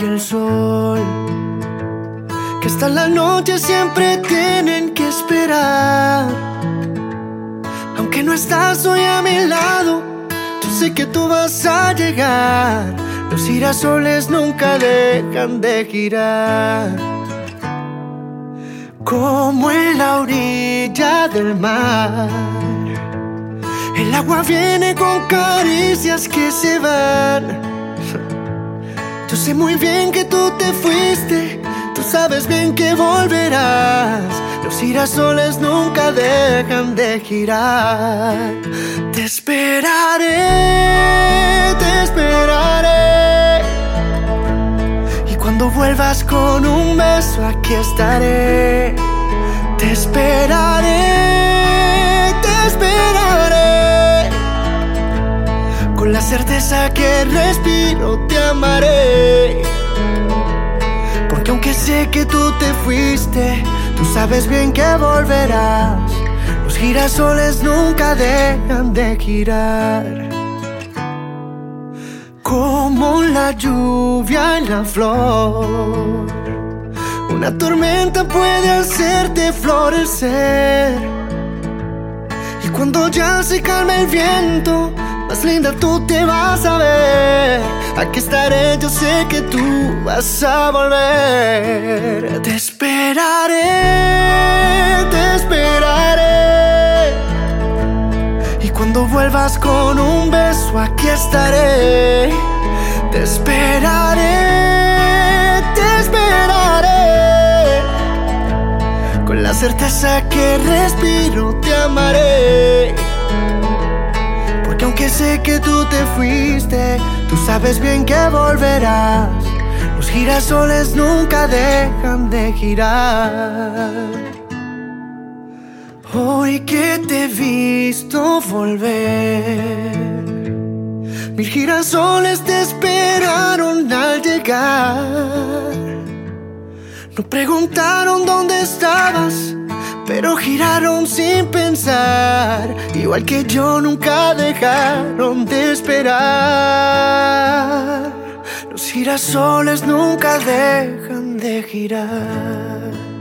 el sol, que hasta la noche siempre tienen que esperar. Aunque no estás hoy a mi lado, yo sé que tú vas a llegar. Los girasoles nunca dejan de girar, como en la orilla del mar. El agua viene con caricias que se van. Yo sé muy bien que tú te fuiste, tú sabes bien que volverás. Los girasoles nunca dejan de girar. Te esperaré, te esperaré. Y cuando vuelvas con un beso, aquí estaré. Te esperaré, te esperaré. Con la certeza que respiro te amaré. Porque aunque sé que tú te fuiste, tú sabes bien que volverás. Los girasoles nunca dejan de girar, como la lluvia en la flor. Una tormenta puede hacerte florecer, y cuando ya se calme el viento, más linda tú te vas a ver. Aquí estaré, yo sé que tú vas a volver. Te esperaré, te esperaré. Y cuando vuelvas con un beso, aquí estaré. Te esperaré, te esperaré. Con la certeza que respiro te amaré. Porque aunque sé que tú te fuiste, tú sabes bien que volverás. Los girasoles nunca dejan de girar. Hoy que te he visto volver, 1000 girasoles te esperaron al llegar. No preguntaron dónde estabas, pero giraron sin pensar. Igual que yo, nunca dejaron de esperar. Los girasoles nunca dejan de girar.